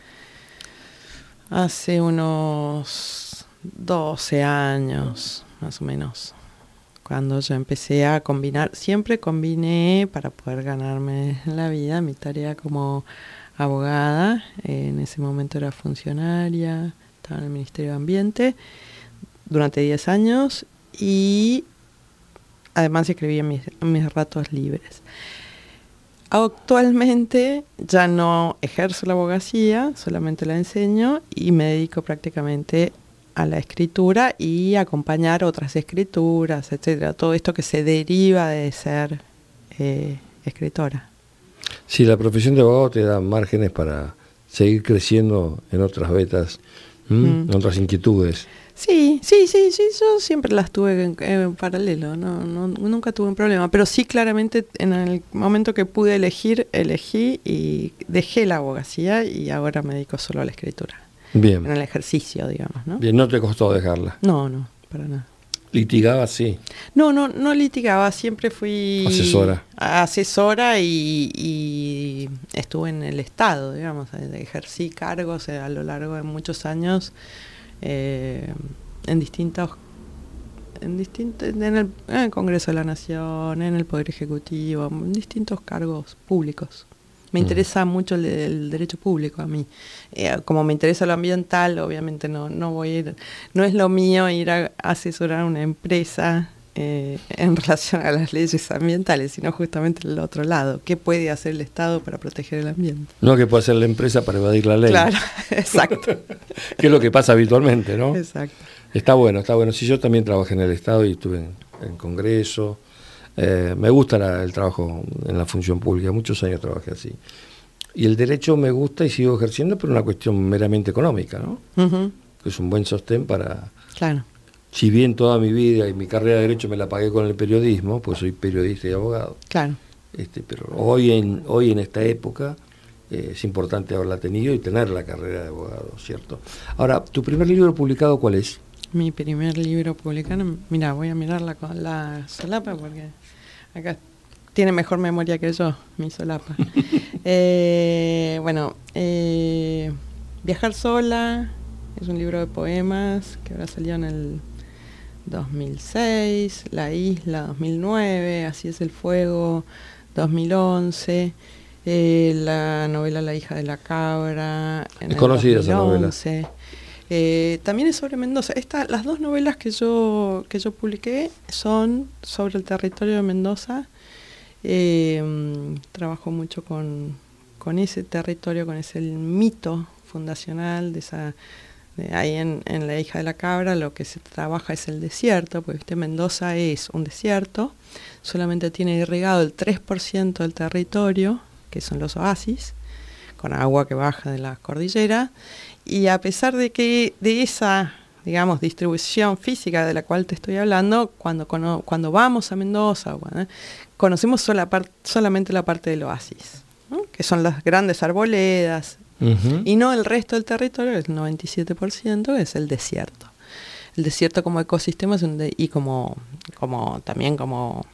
hace unos doce años, más o menos, cuando yo empecé a combinar, siempre combiné para poder ganarme la vida, mi tarea como abogada, eh, en ese momento era funcionaria, estaba en el Ministerio de Ambiente, durante diez años, y además escribía en mis, en mis ratos libres. Actualmente ya no ejerzo la abogacía, solamente la enseño y me dedico prácticamente a la escritura y a acompañar otras escrituras, etcétera. Todo esto que se deriva de ser eh, escritora. Sí, la profesión de abogado te da márgenes para seguir creciendo en otras vetas, ¿m? Mm. en otras inquietudes. Sí, sí, sí, sí, yo siempre las tuve en, en paralelo, no, no, nunca tuve un problema, pero sí claramente en el momento que pude elegir, elegí y dejé la abogacía y ahora me dedico solo a la escritura. Bien. En el ejercicio, digamos, ¿no? Bien, no te costó dejarla. No, no, para nada. Litigaba, sí. No, no, no litigaba, siempre fui Asesora. asesora y, y estuve en el Estado, digamos, ejercí cargos a lo largo de muchos años. Eh, en distintos en distintos en el, en el Congreso de la Nación, en el Poder Ejecutivo, en distintos cargos públicos. Me mm. interesa mucho el, el derecho público a mí. Eh, como me interesa lo ambiental, obviamente no no voy a ir, no es lo mío ir a asesorar a una empresa eh, en relación a las leyes ambientales, sino justamente el otro lado. ¿Qué puede hacer el Estado para proteger el ambiente? No, que puede hacer la empresa para evadir la ley. Claro, exacto. Que es lo que pasa habitualmente, ¿no? Exacto. Está bueno, está bueno. Sí, yo también trabajé en el Estado y estuve en, en Congreso. Eh, me gusta la, el trabajo en la función pública, muchos años trabajé así. Y el derecho me gusta y sigo ejerciendo, pero una cuestión meramente económica, ¿no? Uh-huh. Que es un buen sostén para... Claro. Si bien toda mi vida y mi carrera de derecho me la pagué con el periodismo, pues soy periodista y abogado. Claro. Este, pero hoy en hoy en esta época eh, es importante haberla tenido y tener la carrera de abogado, ¿cierto? Ahora, ¿tu primer libro publicado cuál es? Mi primer libro publicado, mira, voy a mirarla con la solapa porque acá tiene mejor memoria que yo, mi solapa. eh, bueno, eh, Viajar sola es un libro de poemas que ahora salió en el dos mil seis, La isla dos mil nueve, Así es el fuego dos mil once, eh, la novela La hija de la cabra en es conocida esa novela. Eh, también es sobre Mendoza. Esta, las dos novelas que yo que yo publiqué son sobre el territorio de Mendoza. Eh, trabajo mucho con, con ese territorio, con ese mito fundacional de esa... Ahí en, en La hija de la cabra lo que se trabaja es el desierto, porque ¿viste? Mendoza es un desierto, solamente tiene irrigado el tres por ciento del territorio, que son los oasis, con agua que baja de la cordillera, y a pesar de que de esa, digamos, distribución física de la cual te estoy hablando, cuando, cuando, cuando vamos a Mendoza, bueno, ¿eh? conocemos sola part, solamente la parte del oasis, ¿no? Que son las grandes arboledas, uh-huh. y no el resto del territorio, el noventa y siete por ciento es el desierto. El desierto como ecosistema es un de, y como, como también como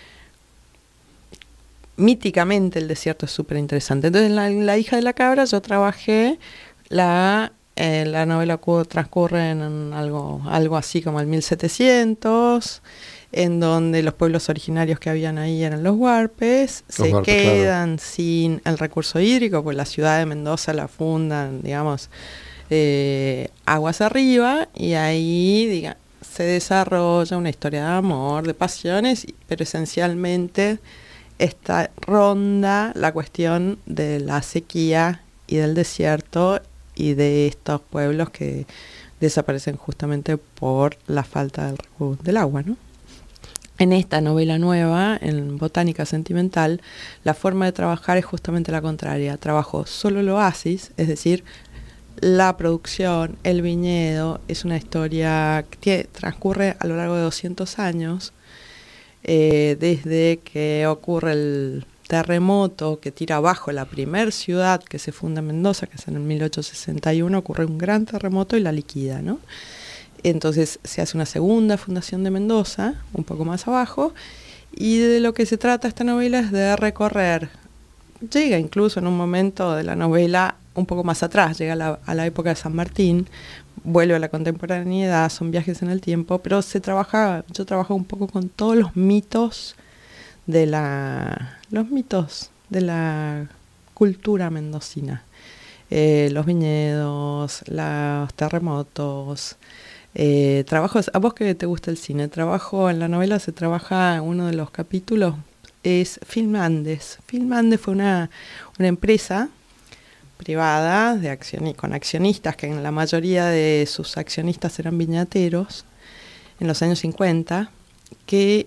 míticamente el desierto es súper interesante. Entonces en la, en la hija de la cabra yo trabajé la, eh, la novela transcurre en, en algo, algo así como el mil setecientos, en donde los pueblos originarios que habían ahí eran los huarpes, los se huarpes, quedan claro. sin el recurso hídrico, pues la ciudad de Mendoza la fundan, digamos, eh, aguas arriba, y ahí diga, se desarrolla una historia de amor, de pasiones, pero esencialmente esta ronda la cuestión de la sequía y del desierto y de estos pueblos que desaparecen justamente por la falta del, del agua, ¿no? En esta novela nueva, en Botánica Sentimental, la forma de trabajar es justamente la contraria. Trabajo solo el oasis, es decir, la producción, el viñedo, es una historia que transcurre a lo largo de doscientos años, eh, desde que ocurre el terremoto que tira abajo la primer ciudad que se funda en Mendoza, que es en el mil ochocientos sesenta y uno, ocurre un gran terremoto y la liquida, ¿no? Entonces se hace una segunda fundación de Mendoza, un poco más abajo, y de lo que se trata esta novela es de recorrer, llega incluso en un momento de la novela un poco más atrás, llega a la, a la época de San Martín, vuelve a la contemporaneidad, son viajes en el tiempo, pero se trabaja, yo trabajo un poco con todos los mitos de la, los mitos de la cultura mendocina, eh, los viñedos, los terremotos. Eh, trabajo, a vos que te gusta el cine, trabajo en la novela, se trabaja, uno de los capítulos es Film Andes. Film Andes fue una, una empresa privada de accion, con accionistas, que en la mayoría de sus accionistas eran viñateros, en los años cincuenta, que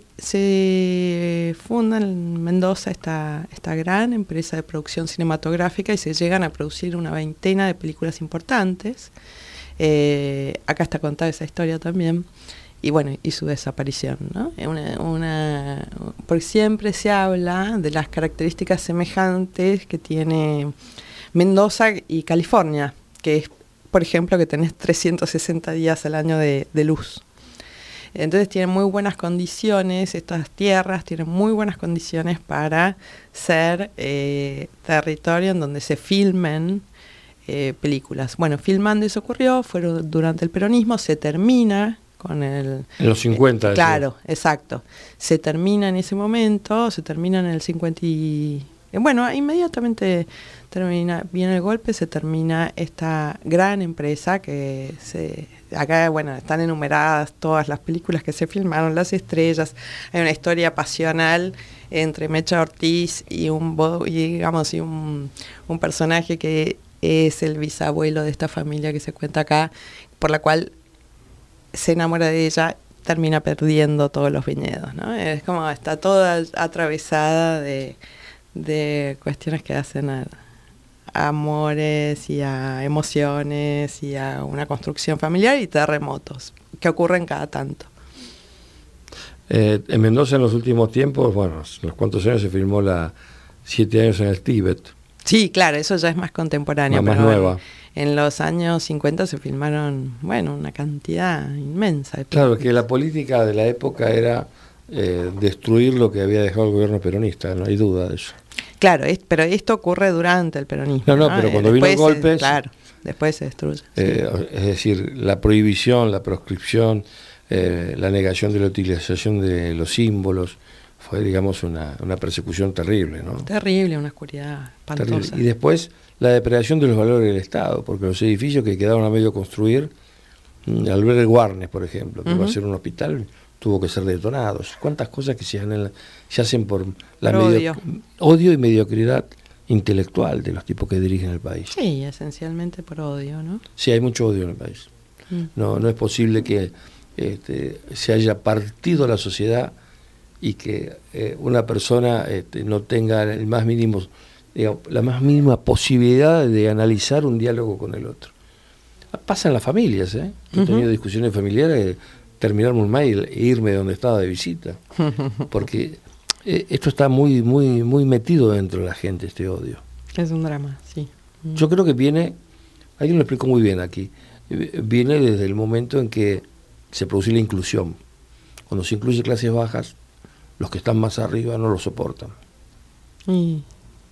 se funda en Mendoza esta, esta gran empresa de producción cinematográfica y se llegan a producir una veintena de películas importantes. Eh, acá está contada esa historia también. Y bueno, y su desaparición, ¿no? Una, una, porque siempre se habla de las características semejantes que tiene Mendoza y California, que es, por ejemplo, que tenés trescientos sesenta días al año de, de luz. Entonces tienen muy buenas condiciones, estas tierras tienen muy buenas condiciones para ser eh, territorio en donde se filmen eh, películas. Bueno, filmando eso ocurrió, fue durante el peronismo, se termina con el... En los cincuenta. Eh, claro, exacto. Se termina en ese momento, se termina en el cincuenta y... Eh, bueno, inmediatamente termina, viene el golpe, se termina esta gran empresa que se... Acá, bueno, están enumeradas todas las películas que se filmaron, las estrellas. Hay una historia pasional entre Mecha Ortiz y un, y, digamos, y un, un personaje que es el bisabuelo de esta familia que se cuenta acá, por la cual se enamora de ella, termina perdiendo todos los viñedos, ¿no? Es como está toda atravesada de, de cuestiones que hacen a, a amores y a emociones y a una construcción familiar y terremotos que ocurren cada tanto. Eh, en Mendoza en los últimos tiempos, bueno, en los cuantos años se filmó la Siete años en el Tíbet. Sí, claro, eso ya es más contemporáneo. Más, pero más nueva. En, en los años cincuenta se filmaron, bueno, una cantidad inmensa de Claro, que la política de la época era eh, destruir lo que había dejado el gobierno peronista, no hay duda de eso. Claro, es, pero esto ocurre durante el peronismo. No, no, ¿no? pero cuando eh, vino el después golpe... Se, claro, después se destruye. Eh, sí. Es decir, la prohibición, la proscripción, eh, la negación de la utilización de los símbolos, fue, digamos, una, una persecución terrible, ¿no? Terrible, una oscuridad espantosa. Terrible. Y después la depredación de los valores del Estado, porque los edificios que quedaron a medio construir, Albergue Warnes, por ejemplo, que uh-huh. va a ser un hospital, tuvo que ser detonados. ¿Cuántas cosas que se, han, se hacen por la por medio, odio. odio y mediocridad intelectual de los tipos que dirigen el país? Sí, esencialmente por odio, ¿no? Sí, hay mucho odio en el país. Mm. No, no es posible que este, se haya partido la sociedad y que eh, una persona este, no tenga el más mínimo, digamos, la más mínima posibilidad de analizar un diálogo con el otro. Pasa en las familias, ¿eh? He tenido uh-huh. discusiones familiares de terminarme un mail e irme de donde estaba de visita. Porque eh, esto está muy, muy, muy metido dentro de la gente, este odio. Es un drama, sí. Mm. Yo creo que viene, alguien lo explicó muy bien aquí, viene desde el momento en que se produce la inclusión. Cuando se incluye clases bajas, los que están más arriba no lo soportan. Y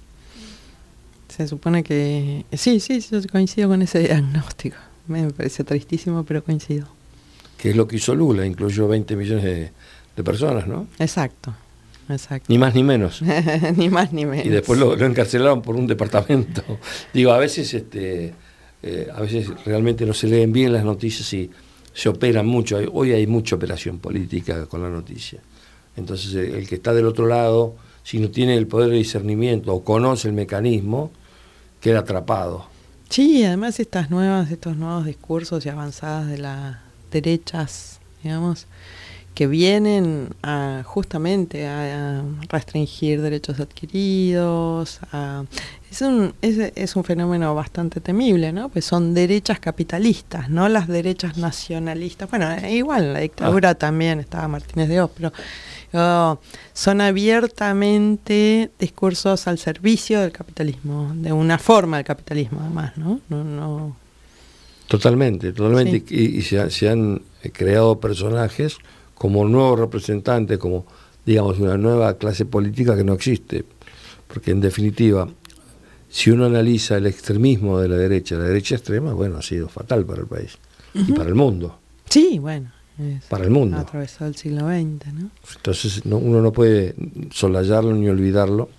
se supone que... Sí, sí, yo coincido con ese diagnóstico. Me parece tristísimo, pero coincido. Que es lo que hizo Lula, incluyó veinte millones de, de personas, ¿no? Exacto, exacto. Ni más ni menos. Ni más ni menos. Y después lo, lo encarcelaron por un departamento. Digo, a veces, este, eh, a veces realmente no se leen bien las noticias y se operan mucho. Hoy hay mucha operación política con la noticia. Entonces el que está del otro lado, si no tiene el poder de discernimiento o conoce el mecanismo, queda atrapado. Sí, además estas nuevas, estos nuevos discursos y avanzadas de las derechas, digamos, que vienen a, justamente a, a restringir derechos adquiridos, a, es un es, es un fenómeno bastante temible, ¿no? Pues son derechas capitalistas, no las derechas nacionalistas. Bueno, igual en la dictadura ah. también estaba Martínez de Oz, pero oh, son abiertamente discursos al servicio del capitalismo, de una forma del capitalismo además, ¿no? No, no. Totalmente, totalmente. Sí. Y, y se, se han creado personajes como nuevos representantes, como, digamos, una nueva clase política que no existe. Porque, en definitiva, si uno analiza el extremismo de la derecha, la derecha extrema, bueno, ha sido fatal para el país. Uh-huh. Y para el mundo. Sí, bueno. Es para el mundo. Ha atravesado el siglo veinte, ¿no? Entonces, no, uno no puede solallarlo ni olvidarlo,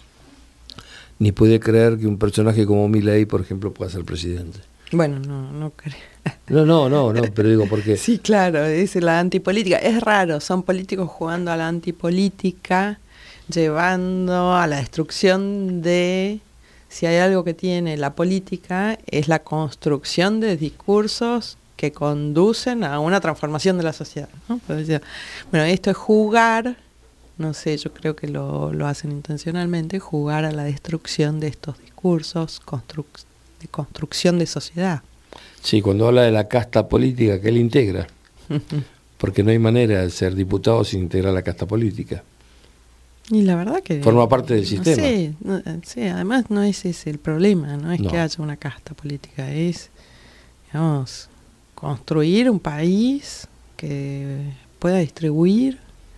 ni puede creer que un personaje como Milei, por ejemplo, pueda ser presidente. Bueno, no, no creo. No, no, no, no, pero digo porque... Sí, claro, es la antipolítica. Es raro, son políticos jugando a la antipolítica, llevando a la destrucción de... Si hay algo que tiene la política, es la construcción de discursos que conducen a una transformación de la sociedad, ¿no? Bueno, esto es jugar, no sé, yo creo que lo, lo hacen intencionalmente, jugar a la destrucción de estos discursos, construcción de construcción de sociedad. Sí, cuando habla de la casta política que él integra, porque no hay manera de ser diputado sin integrar la casta política. Y la verdad que... Forma parte del no sistema. sé, no, sí, además no es ese el problema, no es No. que haya una casta política, es, digamos, construir un país que pueda distribuir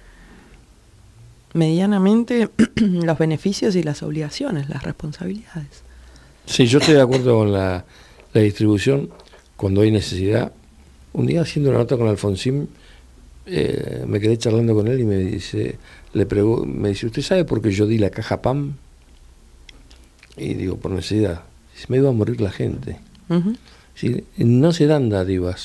medianamente los beneficios y las obligaciones, las responsabilidades. Sí, yo estoy de acuerdo con la, la distribución cuando hay necesidad. Un día haciendo una nota con Alfonsín, eh, me quedé charlando con él y me dice, le pregu- me dice, ¿usted sabe por qué yo di la caja P A M? Y digo, por necesidad. Dice, me iba a morir la gente. Uh-huh. Sí, no se dan dádivas.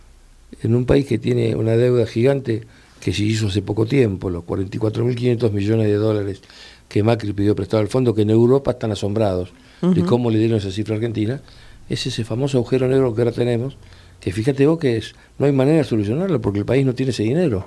En un país que tiene una deuda gigante que se hizo hace poco tiempo, los cuarenta y cuatro mil quinientos millones de dólares que Macri pidió prestado al fondo, que en Europa están asombrados uh-huh. de cómo le dieron esa cifra a Argentina, es ese famoso agujero negro que ahora tenemos, que fíjate vos que es, no hay manera de solucionarlo porque el país no tiene ese dinero.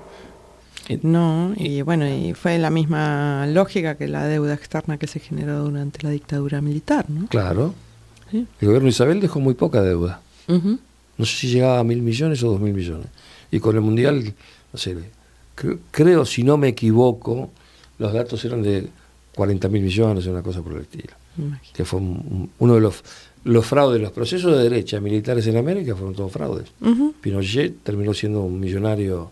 No, y bueno, y fue la misma lógica que la deuda externa que se generó durante la dictadura militar, ¿no? Claro. Sí. El gobierno de Isabel dejó muy poca deuda. Uh-huh. No sé si llegaba a mil millones o dos mil millones. Y con el Mundial, no sé, cre- creo, si no me equivoco, los datos eran de cuarenta mil millones, una cosa por el estilo. Imagínate. Que fue un- uno de los, los fraudes, los procesos de derecha militares en América fueron todos fraudes. Uh-huh. Pinochet terminó siendo un millonario,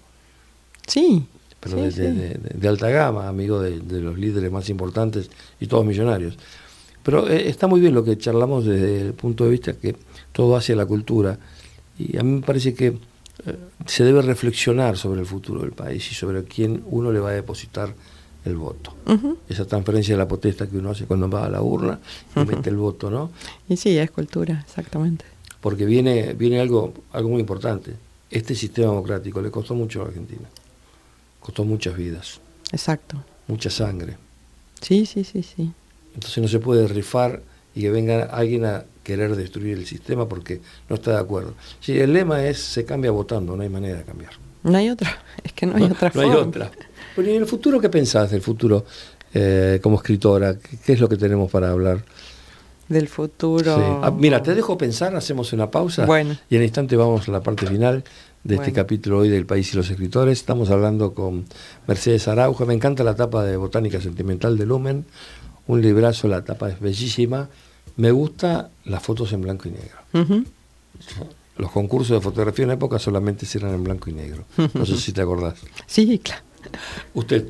Sí. pero sí, de, sí. de- de- de alta gama, amigo de, de los líderes más importantes y todos millonarios. Pero eh, está muy bien lo que charlamos desde el punto de vista que todo hacia la cultura. Y a mí me parece que eh, se debe reflexionar sobre el futuro del país y sobre quién uno le va a depositar el voto. Uh-huh. Esa transferencia de la potestad que uno hace cuando va a la urna y Uh-huh. mete el voto, ¿no? Y sí, es cultura, exactamente. Porque viene, viene algo, algo muy importante. Este sistema democrático le costó mucho a la Argentina. Costó muchas vidas, Exacto. mucha sangre. Sí, sí, sí, sí. Entonces no se puede rifar y que venga alguien a querer destruir el sistema porque no está de acuerdo. Si el lema es se cambia votando, no hay manera de cambiar. No hay otra, es que no hay otra no forma. hay otra. Bueno, ¿y en el futuro qué pensás del futuro eh, como escritora? ¿Qué, qué es lo que tenemos para hablar? Del futuro. Sí. Ah, mira, te dejo pensar, hacemos una pausa Bueno. y en el instante vamos a la parte final de este Bueno. capítulo hoy del País y los Escritores. Estamos hablando con Mercedes Araujo. Me encanta la tapa de Botánica Sentimental de Lumen, un librazo, la tapa es bellísima. Me gusta las fotos en blanco y negro. Uh-huh. Los concursos de fotografía en la época solamente eran en blanco y negro. No sé si te acordás. Sí, claro. Usted.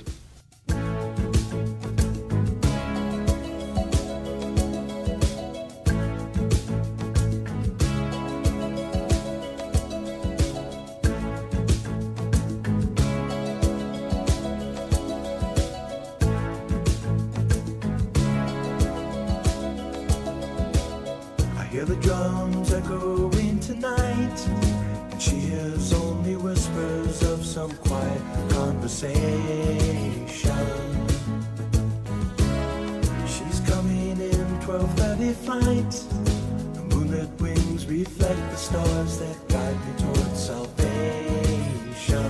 I hear the drums echoing tonight, and she hears only whispers of some quiet conversation. She's coming in twelve thirty flight. The moonlit wings reflect the stars that guide me towards salvation.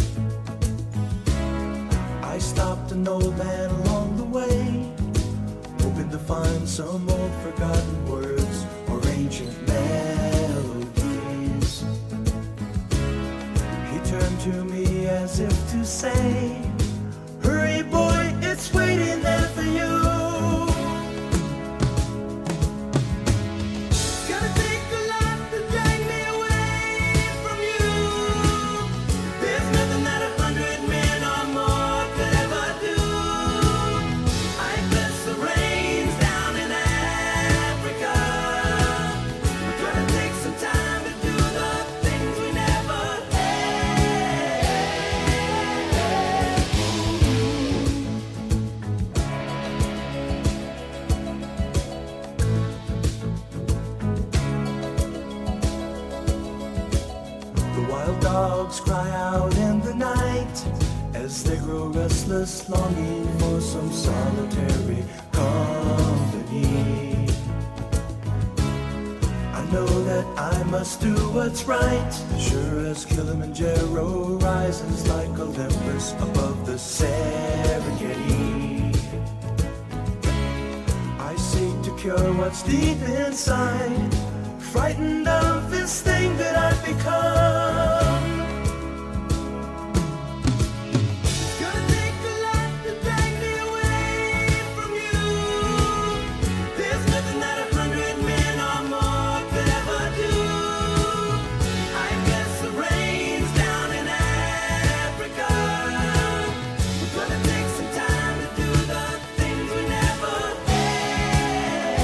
I stopped an old man along the way, hoping to find some old forgotten words or ancient melodies. He turned to me as if to say, hurry boy, it's waiting there for you. Gonna take a lot to drag me away from you. There's nothing that a hundred men or more could ever do. I bless the rains down in Africa. We're gonna take some time to do the things we never had. The wild dogs cry out in the night as they grow restless, longing for some solitary company. I know that I must do what's right, sure as Kilimanjaro rises like Olympus above the Serengeti. I seek to cure what's deep inside, frightened of this thing that I've become. It's gonna take a lot to drag me away from you. There's nothing that a hundred men or more could ever do. I guess the rain's down in Africa. We're gonna take some time to do the things we never had.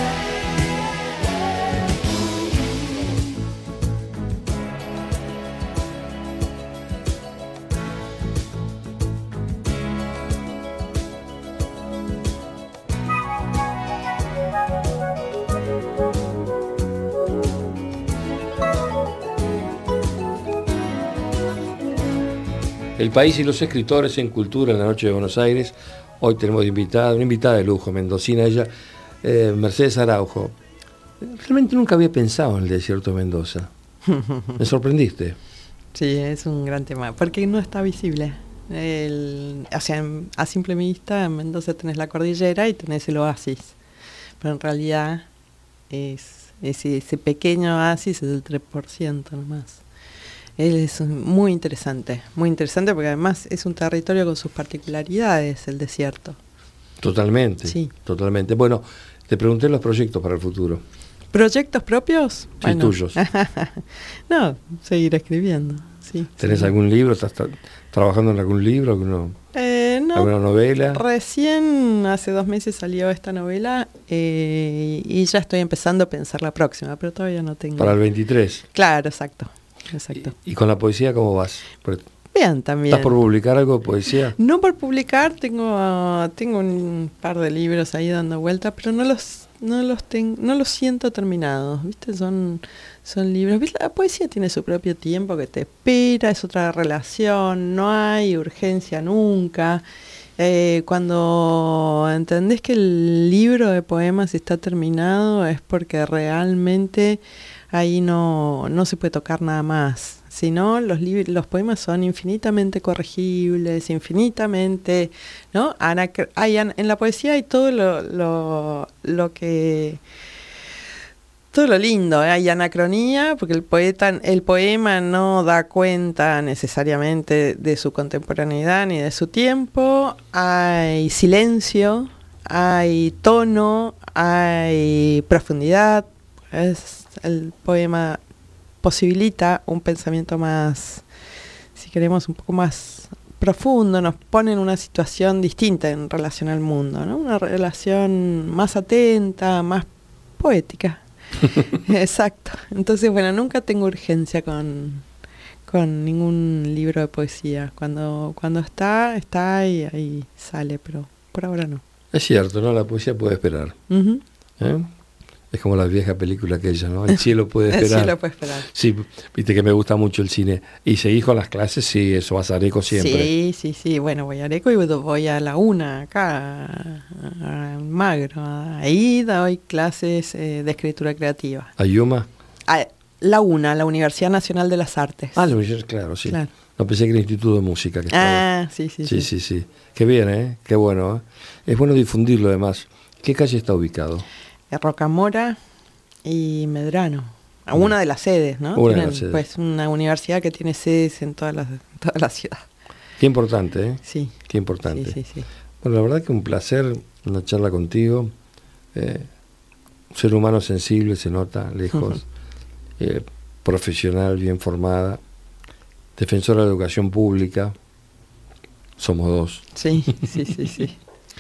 El país y los escritores en cultura en la noche de Buenos Aires. Hoy tenemos de invitada, una invitada de lujo, mendocina ella, eh, Mercedes Araujo. Realmente nunca había pensado en el desierto de Mendoza. Me sorprendiste. Sí, es un gran tema, porque no está visible. El, o sea, en- a simple vista, en Mendoza tenés la cordillera y tenés el oasis, pero en realidad es ese, ese pequeño oasis es el tres por ciento nomás. Es un- muy interesante, muy interesante porque además es un territorio con sus particularidades, el desierto. Totalmente. Sí. Totalmente. Bueno, te pregunté los proyectos para el futuro. ¿Proyectos propios? Sí, tuyos. No, seguir escribiendo, sí. ¿Tenés sí. algún libro? ¿Estás tra- trabajando en algún libro? ¿Alguno- Eh, no, ¿Alguna novela? recién hace dos meses salió esta novela eh, y ya estoy empezando a pensar la próxima, pero todavía no tengo. Para el veintitrés. Claro, exacto, exacto. ¿Y, y con la poesía cómo vas? Porque Bien, también. ¿estás por publicar algo de poesía? No por publicar, tengo ah, tengo un par de libros ahí dando vueltas, pero no los no los ten- no los siento terminados, ¿viste? Son son libros, ¿viste? La poesía tiene su propio tiempo que te espera, es otra relación, no hay urgencia nunca. Eh, cuando entendés que el libro de poemas está terminado es porque realmente ahí no, no se puede tocar nada más. Si no, los, lib- los poemas son infinitamente corregibles, infinitamente, ¿no? Anacr- hay an- en la poesía hay todo lo, lo, lo que... Todo lo lindo, ¿eh? Hay anacronía, porque el poeta, el poema no da cuenta necesariamente de su contemporaneidad ni de su tiempo. Hay silencio, hay tono, hay profundidad. Es, el poema posibilita un pensamiento más, si queremos, un poco más profundo, nos pone en una situación distinta en relación al mundo, ¿no? Una relación más atenta, más poética. Exacto. Entonces, bueno, nunca tengo urgencia con, con ningún libro de poesía. Cuando, cuando está, está y ahí sale, pero por ahora no. Es cierto, ¿no? La poesía puede esperar. Ujú. ¿eh? Es como la vieja película aquella, ¿no? El cielo puede El esperar. cielo puede esperar. Sí, viste que me gusta mucho el cine. ¿Y seguís con las clases? Sí, eso vas a Areco siempre. Sí, sí, sí. Bueno, voy a Areco y voy a la UNA, acá, a Magro. Ahí doy clases eh, de escritura creativa. ¿A Yuma? Ah, la UNA, la Universidad Nacional de las Artes. Ah, la universidad, claro, sí. Claro. No pensé que era el Instituto de Música que estaba. Ah, sí, sí, Sí, sí. sí, sí. Qué bien, ¿eh? Qué bueno, ¿eh? Es bueno difundirlo además. ¿Qué calle está ubicado? En Rocamora y Medrano. A Una de las sedes, ¿no? Una de Tienen, las sedes. pues una universidad que tiene sedes en toda la, en toda la ciudad. Qué importante, ¿eh? Sí. Qué importante. Sí, sí, sí. Bueno, la verdad que un placer una charla contigo. Eh, un ser humano sensible, se nota, lejos. eh, profesional, bien formada. Defensora de la educación pública. Somos dos. Sí, sí, sí, sí.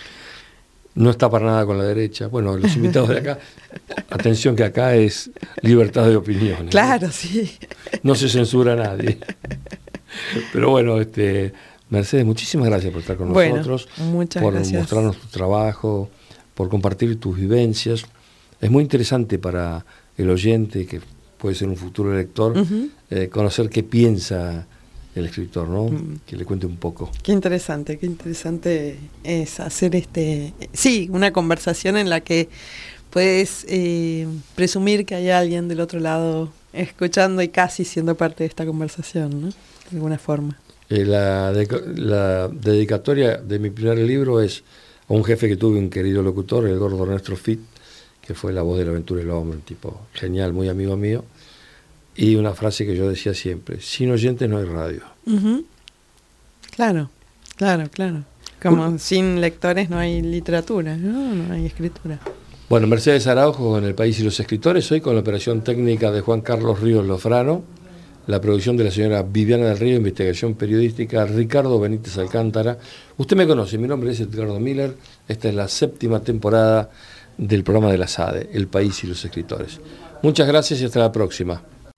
No está para nada con la derecha. Bueno, los invitados de acá, atención que acá es libertad de opiniones. Claro, sí. No se censura a nadie. Pero bueno, este Mercedes, muchísimas gracias por estar con Bueno, nosotros, muchas por gracias. mostrarnos tu trabajo, por compartir tus vivencias. Es muy interesante para el oyente, que puede ser un futuro lector, Ujú. eh, conocer qué piensa el escritor, ¿no? Mm. Que le cuente un poco. Qué interesante, qué interesante es hacer este, sí, una conversación en la que puedes eh, presumir que hay alguien del otro lado escuchando y casi siendo parte de esta conversación, ¿no? De alguna forma. Eh, la, deco- la dedicatoria de mi primer libro es a un jefe que tuve, un querido locutor, el gordo Ernesto Fit, que fue la voz de la aventura del hombre, un tipo genial, muy amigo mío, y una frase que yo decía siempre: sin oyentes no hay radio. Uh-huh. Claro, claro, claro. Como uh. sin lectores no hay literatura, ¿no? No hay escritura. Bueno, Mercedes Araujo con El País y los Escritores, hoy con la operación técnica de Juan Carlos Ríos Lofrano, la producción de la señora Viviana del Río, investigación periodística Ricardo Benítez Alcántara. Usted me conoce, mi nombre es Edgardo Miller, esta es la séptima temporada del programa de la SADE, El País y los Escritores. Muchas gracias y hasta la próxima.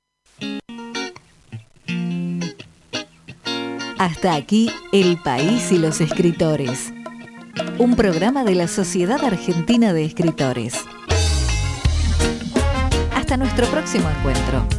Hasta aquí El País y los Escritores, un programa de la Sociedad Argentina de Escritores. Hasta nuestro próximo encuentro.